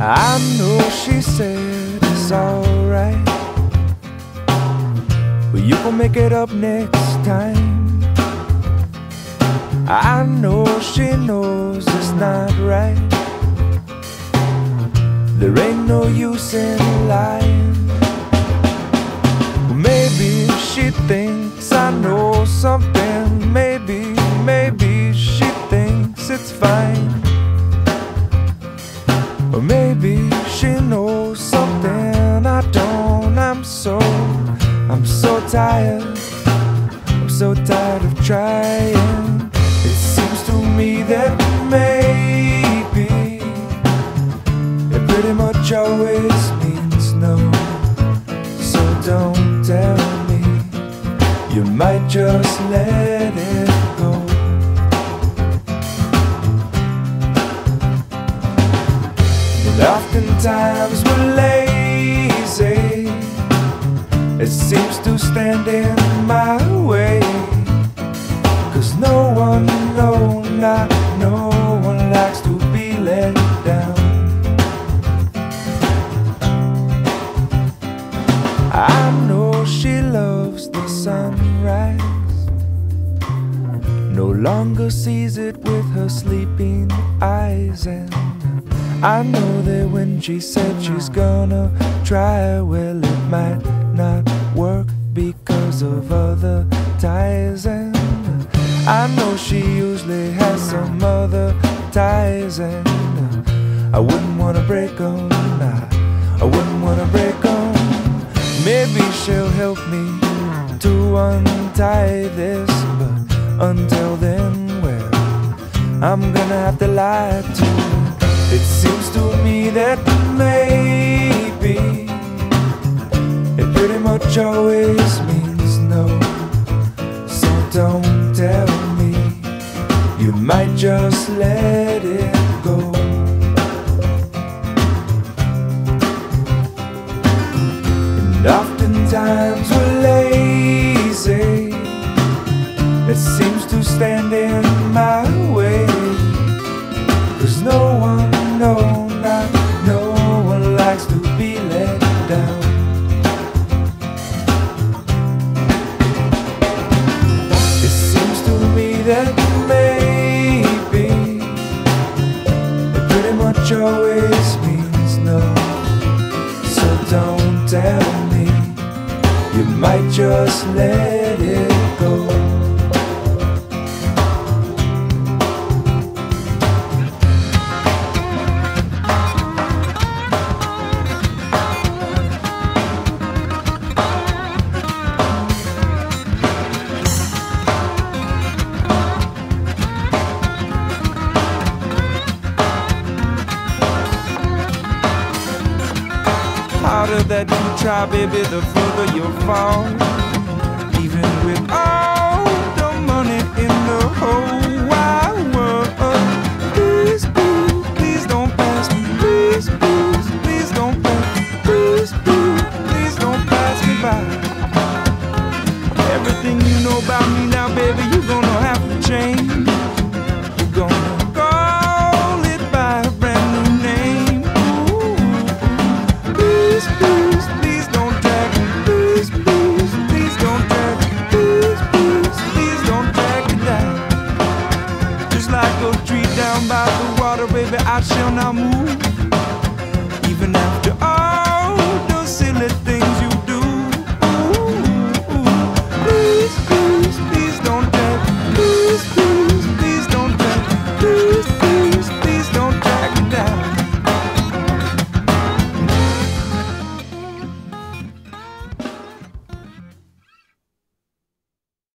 I know she said it's alright, but you gon' make it up next time. I know she knows it's not right. There ain't no use in lying. Maybe she thinks I know something. Maybe she thinks it's fine. Or maybe she knows something I don't. I'm so tired. I'm so tired of trying. It seems to me that maybe it pretty much always means no. So don't tell me, you might just let it go. And oftentimes we're lazy. It seems to stand in my way. 'Cause no one, not no one likes to be let down. I know she loves the sunrise, no longer sees it with her sleeping eyes. And I know that when she said she's gonna try, well, it might not work because of other ties. And I know she usually has some other ties, and I wouldn't wanna break them. I wouldn't wanna break them. Maybe she'll help me to untie this, but until then, well, I'm gonna have to lie to her. It seems to me that maybe it pretty much always means no. So don't tell me, you might just let it go. And oftentimes we're lazy. It seems to stand in my way. 'Cause no one, not no one likes to be let down. It seems to me that maybe it pretty much always means no. So don't tell me, you might just let it go. The harder that you try, baby, the further you'll fall.